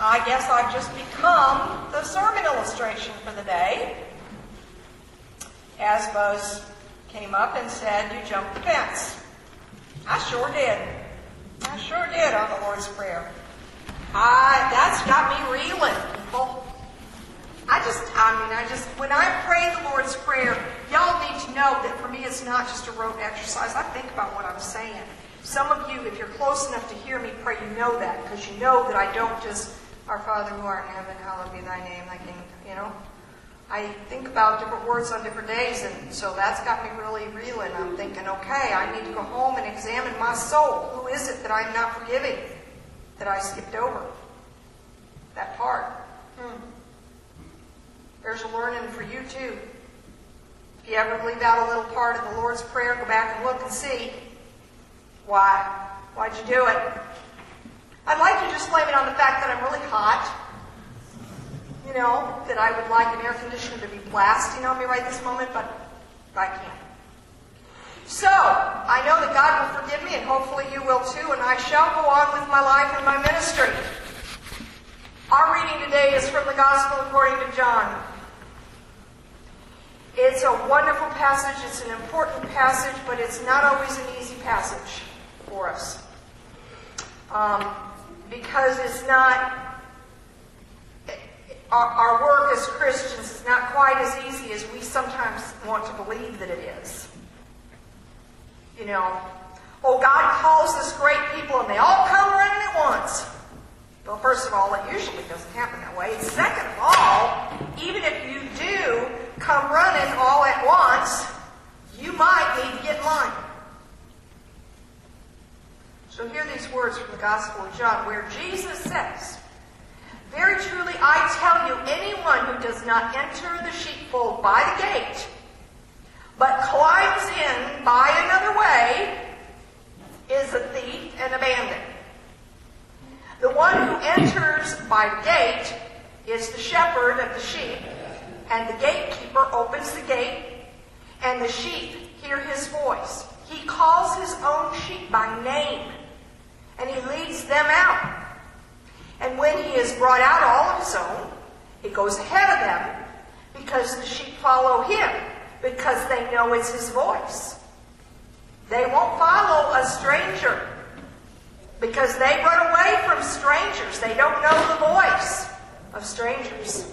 I guess I've just become the sermon illustration for the day. As Buzz came up and said, you jumped the fence. I sure did. I sure did on the Lord's Prayer. That's got me reeling, people. When I pray the Lord's Prayer, y'all need to know that for me it's not just a rote exercise. I think about what I'm saying. Some of you, if you're close enough to hear me pray, you know that, because you know that I don't just, Our Father who art in heaven, hallowed be thy name, thy kingdom, I think about different words on different days, and so that's got me really reeling. I'm thinking, okay, I need to go home and examine my soul. Who is it that I'm not forgiving, that I skipped over? That part. There's a learning for you too. If you ever leave out a little part of the Lord's Prayer, go back and look and see. Why? Why'd you do it? I'd like to just blame it on the fact that I'm really hot. That I would like an air conditioner to be blasting on me right this moment, but I can't. So, I know that God will forgive me, and hopefully you will too, and I shall go on with my life and my ministry. Our reading today is from the Gospel according to John. It's a wonderful passage, it's an important passage, but it's not always an easy passage for us. Because it's not... Our work as Christians is not quite as easy as we sometimes want to believe that it is. God calls us great people and they all come running at once. Well, first of all, it usually doesn't happen that way. Second of all, even if you do come running all at once, you might need to get in line. So hear these words from the Gospel of John, where Jesus says, "Very truly I tell you, anyone who does not enter the sheepfold by the gate, but climbs in by another way, is a thief and a bandit. The one who enters by the gate is the shepherd of the sheep, and the gatekeeper opens the gate, and the sheep hear his voice. He calls his own sheep by name, and he leads them out. And when he has brought out all of his own, he goes ahead of them, because the sheep follow him, because they know it's his voice. They won't follow a stranger, because they run away from strangers. They don't know the voice of strangers."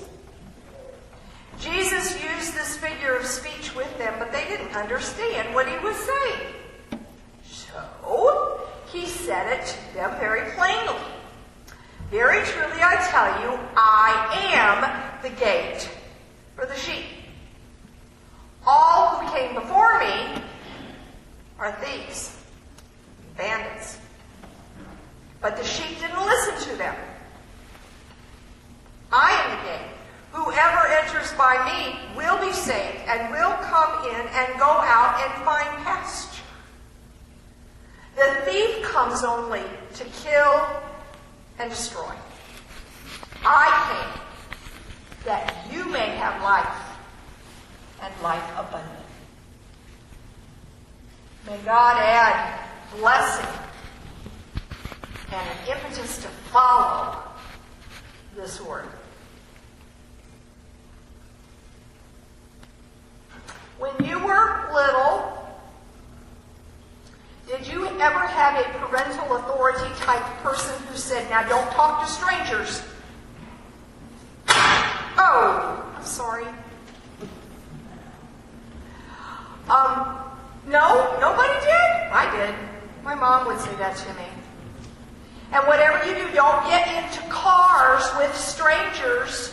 Jesus used this figure of speech with them, but they didn't understand what he was saying. So, he said it to them very plainly. "Very truly I tell you, I am the gate for the sheep. All who came before me are thieves, bandits. But the sheep didn't listen to them. I am the gate. Whoever enters by me will be saved and will come in and go out and find pasture. The thief comes only to kill and destroy. I came that you may have life, and life abundant." May God add blessing and an impetus to follow this word. When you were little, did you ever have a parental authority type person who said, "Now don't talk to strangers"? Oh, I'm sorry. No, nobody did? I did. My mom would say that to me. And whatever you do, don't get into cars with strangers.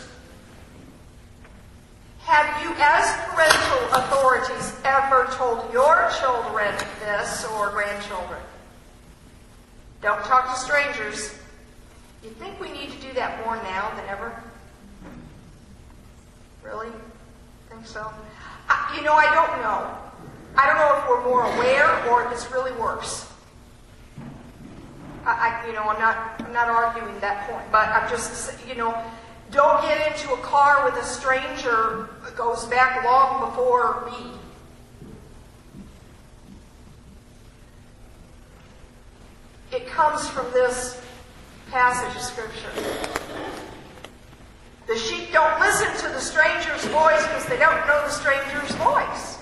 Have you, as parental authorities, ever told your children this, or grandchildren? Don't talk to strangers. You think we need to do that more now than ever? Really? Think so? I don't know. I don't know if we're more aware or if it's really worse. I'm not arguing that point, but I'm just, don't get into a car with a stranger that goes back long before me. It comes from this passage of Scripture. to the stranger's voice because they don't know the stranger's voice.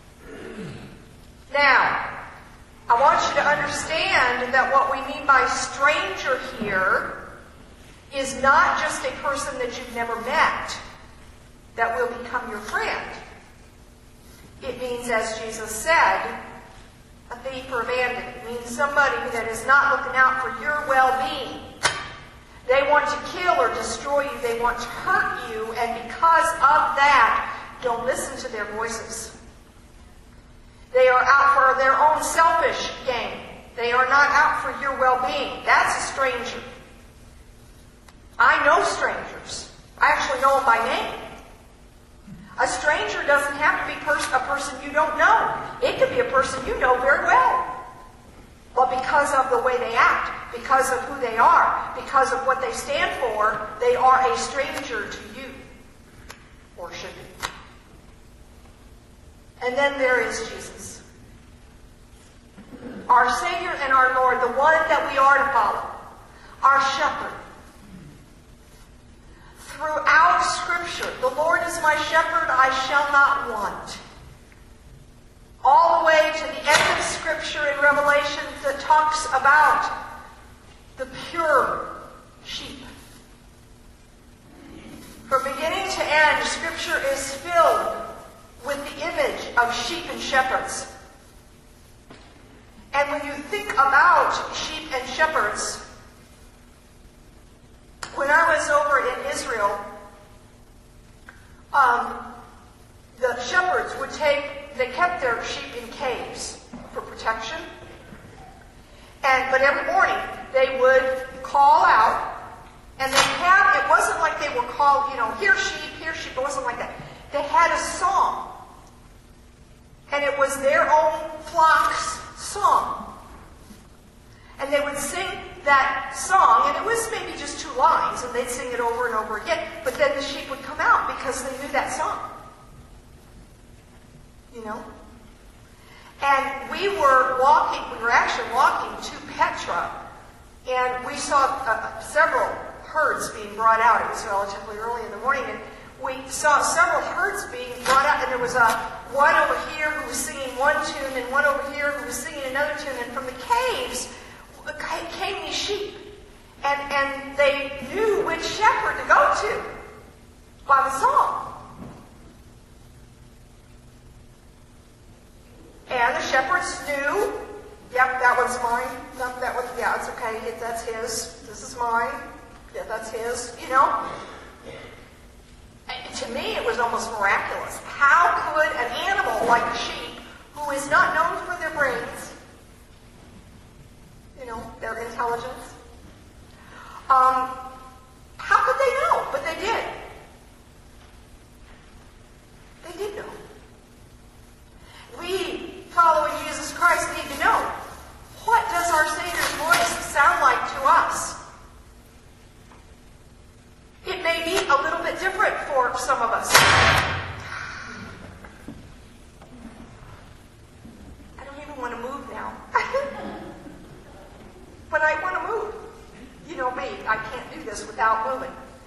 Now, I want you to understand that what we mean by stranger here is not just a person that you've never met that will become your friend. It means, as Jesus said, a thief or a bandit. It means somebody that is not looking out for your well-being. They want to kill or destroy you. They want to hurt you. And because of that, don't listen to their voices. They are out for their own selfish gain. They are not out for your well-being. That's a stranger. I know strangers. I actually know them by name. A stranger doesn't have to be a person you don't know. It could be a person you know very well. But because of the way they act, because of who they are, because of what they stand for, they are a stranger to you. Or should be. And then there is Jesus. Our Savior and our Lord, the one that we are to follow. Our shepherd. Throughout Scripture, the Lord is my shepherd, I shall not want. All the way to the end of Scripture in Revelation that talks about the pure sheep. From beginning to end, Scripture is filled with the image of sheep and shepherds. And when you think about sheep and shepherds, when I was over in Israel, the shepherds they kept their sheep in caves for protection. But every morning they would call out, and it wasn't like they were called, here sheep, it wasn't like that. They had a song. And it was their own flock's song. And they would sing that song, and it was maybe just 2 lines, and they'd sing it over and over again. But then the sheep would come out because they knew that song. And we were actually walking to Petra, and we saw several herds being brought out. It was relatively early in the morning, and we saw several herds being brought out, and there was one over here who was singing one tune, and one over here who was singing another tune, and from the caves came these sheep. And they knew which shepherd to go to by the song. And the shepherds knew, yep, that one's mine. No, that one, yeah, it's okay. That's his. This is mine. Yeah, that's his. And to me, it was almost miraculous. How could an animal like a sheep, who is not known for their brains, their intelligence, how could they know? But they did. They did know. We, following Jesus Christ, need to know, what does our Savior's voice sound like to us? It may be a little bit different for some of us. I don't even want to move now. But I want to move. You know me, I can't do this without moving.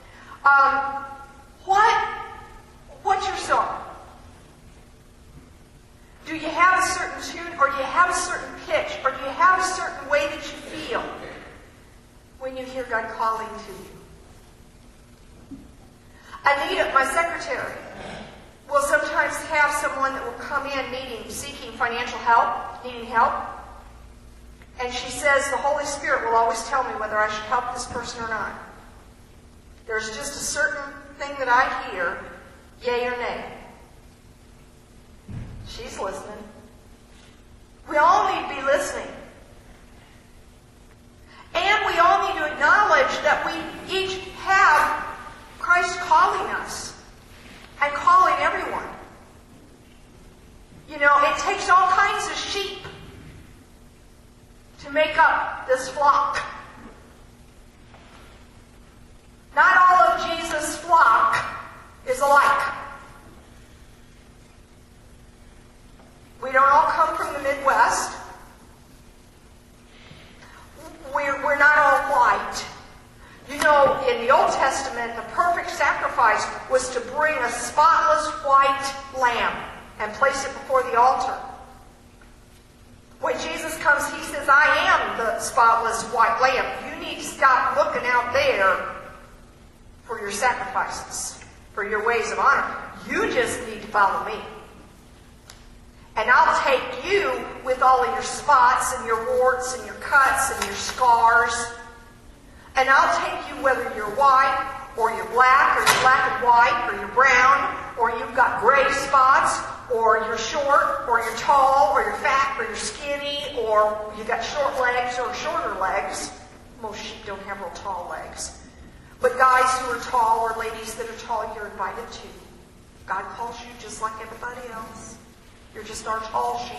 What's your song? Do you have a certain tune, or do you have a certain pitch, or do you have a certain way that you feel when you hear God calling to you? Anita, my secretary, will sometimes have someone that will come in seeking financial help, needing help. And she says the Holy Spirit will always tell me whether I should help this person or not. There's just a certain thing that I hear, yay or nay. She's listening. We all need to be listening. And we all need to acknowledge that we each have Christ calling us and calling everyone. It takes all kinds of sheep to make up this flock. Not all of Jesus' flock is alike. We don't all come from the Midwest. We're not all white. in the Old Testament, the perfect sacrifice was to bring a spotless white lamb and place it before the altar. When Jesus comes, he says, I am the spotless white lamb. You need to stop looking out there for your sacrifices, for your ways of honor. You just need to follow me. And I'll take you with all of your spots and your warts and your cuts and your scars. And I'll take you whether you're white or you're black and white or you're brown or you've got gray spots or you're short or you're tall or you're fat or you're skinny or you've got short legs or shorter legs. Most sheep don't have real tall legs. But guys who are tall or ladies that are tall, you're invited too. God calls you just like everybody else. You're just our tall sheep.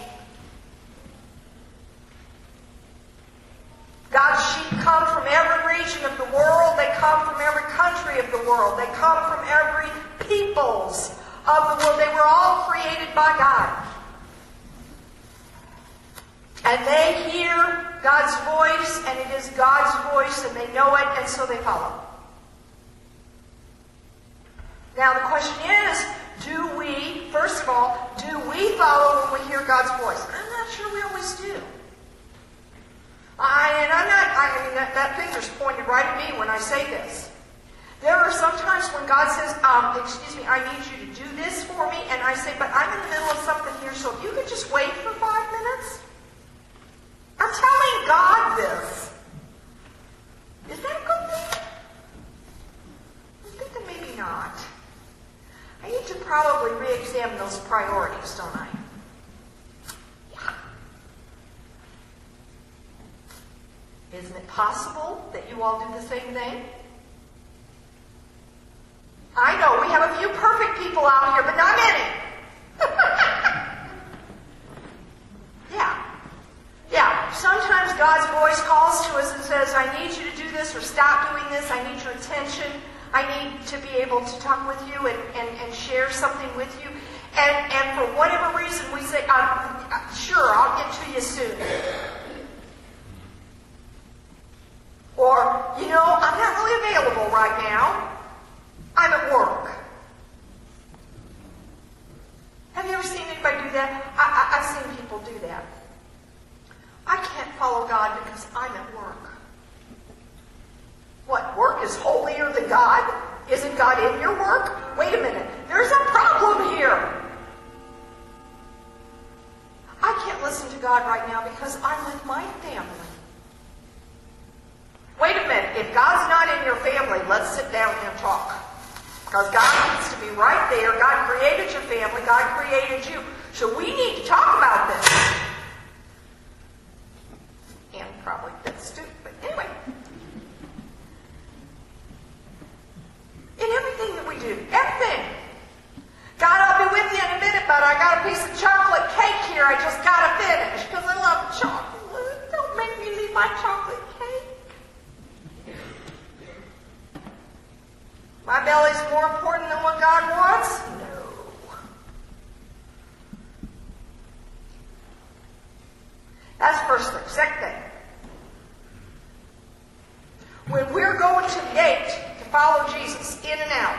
God's sheep come from every region of the world. They come from every country of the world. They come from every peoples of the world. They were all created by God. And they hear God's voice, and it is God's voice, and they know it, and so they follow. Now the question is, first of all, do we follow when we hear God's voice? I'm not sure we always do. That finger's pointed right at me when I say this. There are some times when God says, I need you to do this for me, and I say, but I'm in the middle of something here, so if you could just wait for 5 minutes. I'm telling God this. Is that a good thing? I'm thinking maybe not. I need to probably re-examine those priorities, don't I? Yeah. Isn't it possible that you all do the same thing? I know we have a few perfect people out here, but not many. Yeah. Sometimes God's voice calls to us and says, I need you to do this or stop doing this. I need your attention. I need to be able to talk with you and share something with you. And for whatever reason, we say, sure, I'll get to you soon. Or, I'm not really available right now. I'm at work. Have you ever seen anybody do that? I've seen people do that. I can't follow God because I'm at work. What, work is holier than God? Isn't God in your work? Wait a minute. There's a problem here. I can't listen to God right now because I'm with my family. Wait a minute. If God's not in your family, let's sit down and talk. Because God needs to be right there. God created your family. God created you. So we need to talk about this. And probably that's stupid. But anyway. In everything that we do. Everything. God, I'll be with you in a minute, but I got a piece of chocolate cake here I just got to finish. Because I love chocolate. Don't make me leave my chocolate cake. My belly's more important than what God wants? No. That's the first thing. Second thing. When we're going to the gate to follow Jesus in and out,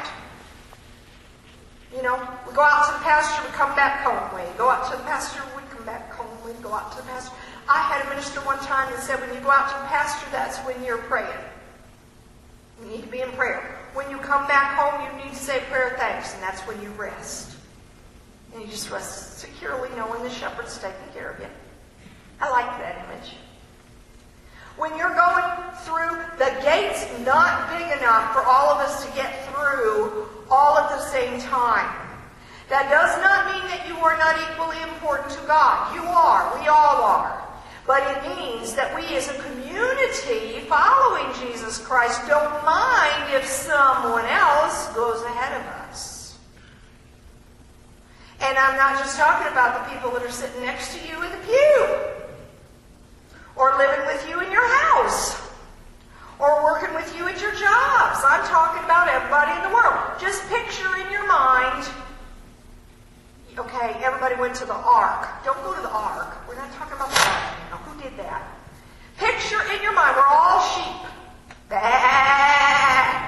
we go out to the pasture, we come back home. We go out to the pasture, we come back home. We go out to the pasture. I had a minister one time that said, when you go out to the pasture, that's when you're praying. You need to be in prayer. When you come back home, you need to say a prayer of thanks, and that's when you rest. And you just rest securely knowing the shepherd's taking care of you. I like that image. When you're going through, the gate's not big enough for all of us to get through all at the same time. That does not mean that you are not equally important to God. You are. We all are. But it means that we as a community following Jesus Christ don't mind if someone else goes ahead of us. And I'm not just talking about the people that are sitting next to you in the pew, or living with you in your house, or working with you at your jobs. I'm talking about everybody in the world. Just picture in your mind, okay, everybody went to the ark. Don't go to the ark. We're not talking about the ark now. Who did that? Picture in your mind, we're all sheep. Bah!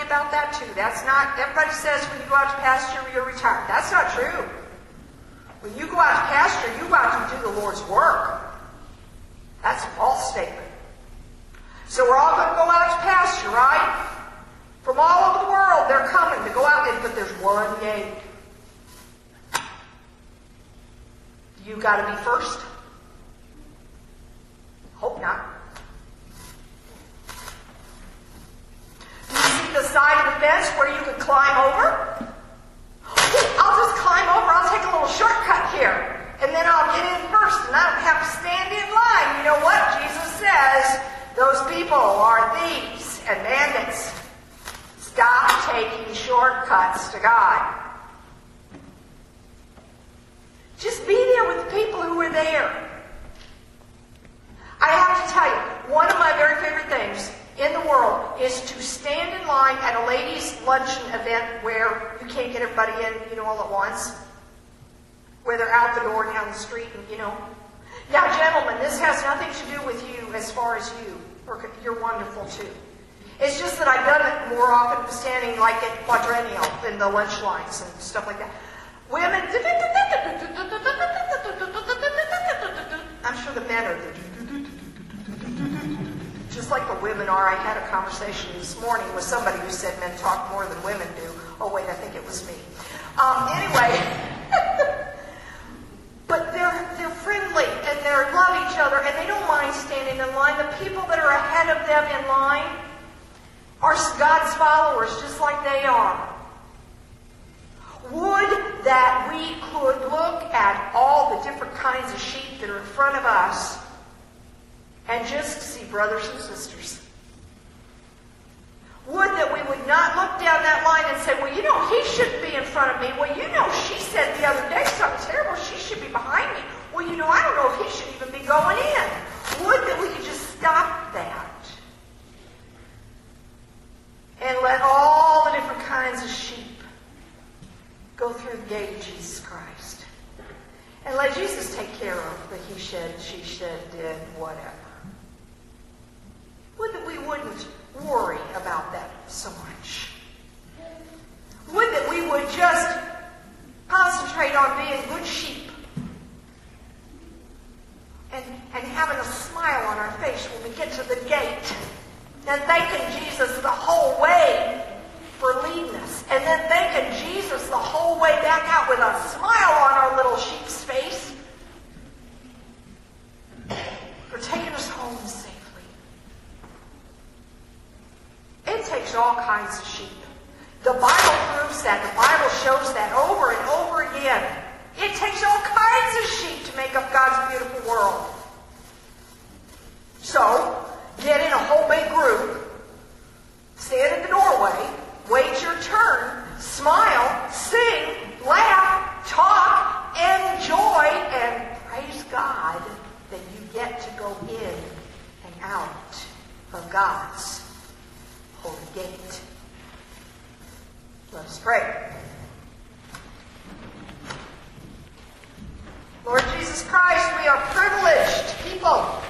about that too. That's not, everybody says when you go out to pasture, you're retired. That's not true. When you go out to pasture, you go out to do the Lord's work. That's a false statement. So we're all going to go out to pasture, right? From all over the world, they're coming to go out there, but there's one gate. You got to be first? Hope not. Do you see the side of the fence where you could climb over? I'll just climb over. I'll take a little shortcut here. And then I'll get in first and I don't have to stand in line. You know what? Jesus says those people are thieves and bandits. Stop taking shortcuts to God. Just be there with the people who are there. I have to tell you, one of my very favorite things in the world is to stand in line at a ladies' luncheon event where you can't get everybody in, all at once. Where they're out the door and down the street, and, Now, gentlemen, this has nothing to do with you as far as you. You're wonderful, too. It's just that I've done it more often standing like at Quadrennial in the lunch lines and stuff like that. Women, I'm sure the men are just like the women are. I had a conversation this morning with somebody who said men talk more than women do. Oh, wait, I think it was me. Anyway, but they're friendly and they love each other and they don't mind standing in line. The people that are ahead of them in line are God's followers, just like they are. Would that we could look at all the different kinds of sheep that are in front of us and just see brothers and sisters. Would that we would not look down that line and say, well, he shouldn't be in front of me. Well, she said the other day something terrible. She should be behind me. Well, I don't know if he should even be going in. Would that we could just stop that and let all the different kinds of sheep go through the gate of Jesus Christ. And let Jesus take care of the he shed, she shed, did, whatever. Would that we wouldn't worry about that so much. Would that we would just concentrate on being good sheep and having a smile on our face when we get to the gate and thanking Jesus the whole way for leading us, and then thanking Jesus the whole way back out with a smile on our little sheep's face for taking us home safely. It takes all kinds of sheep. The Bible proves that. The Bible shows that over and over again. It takes all kinds of sheep to make up God's beautiful world. So, get in a whole big group, stand at the doorway, wait your turn, smile, sing, laugh, talk, enjoy, and praise God that you get to go in and out of God's holy gate. Let us pray. Lord Jesus Christ, we are privileged people.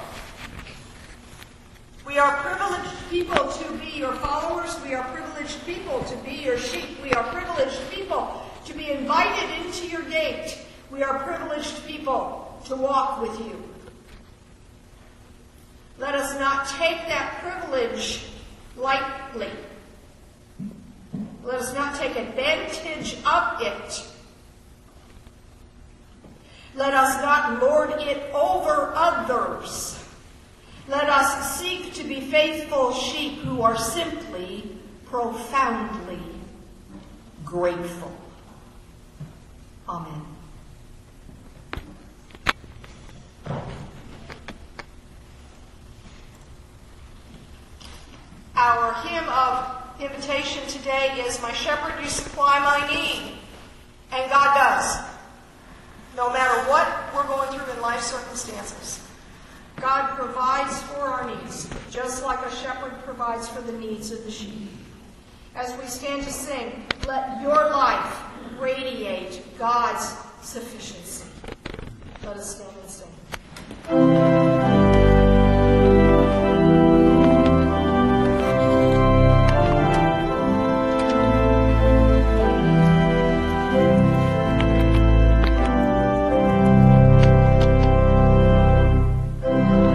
We are privileged people to be your followers. We are privileged people to be your sheep. We are privileged people to be invited into your gate. We are privileged people to walk with you. Let us not take that privilege lightly. Let us not take advantage of it. Let us not lord it over others. Let us seek to be faithful sheep who are simply, profoundly grateful. Amen. Our hymn of invitation today is, "My shepherd, you supply my need." And God does. No matter what we're going through in life circumstances, God provides for our needs, just like a shepherd provides for the needs of the sheep. As we stand to sing, let your life radiate God's sufficiency. Let us stand and sing.